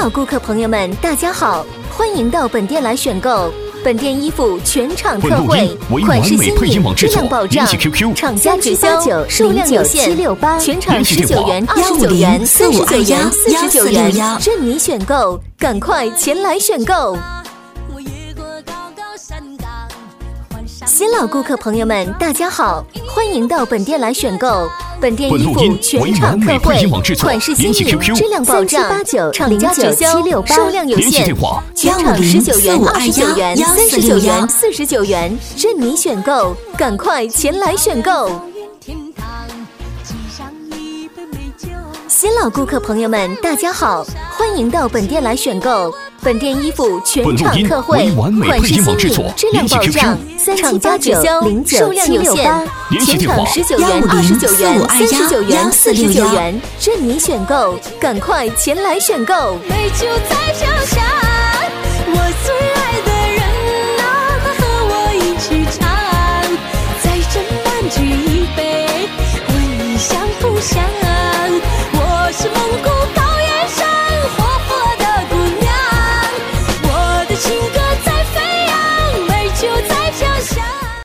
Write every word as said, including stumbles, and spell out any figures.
老顾客朋友们，大家好，欢迎到本店来选购。本店衣服全场特惠，款式新颖，质量保障，厂家直销，数量有限，全场十九元、二十九元、三十九元、四十九元，任你选购，赶快前来选购。新老顾客朋友们，大家好，欢迎到本店来选购。本店衣服全场特惠，款式新颖，质量保障，厂家直销，数量有限，全场十九元、二十九元、三十九元、四十九元，任你选购，赶快前来选购。新老顾客朋友们，大家好，欢迎到本店来选购。本店衣服全场特惠，款式新颖，质量保障，厂家直销，数量有限，全场十九元、二十九元、三十九元、四十九元，任你选购，赶快前来选购。美酒在脚下，我最爱的人啊，快和我一起唱，在这满举一杯，为你相扶相爱。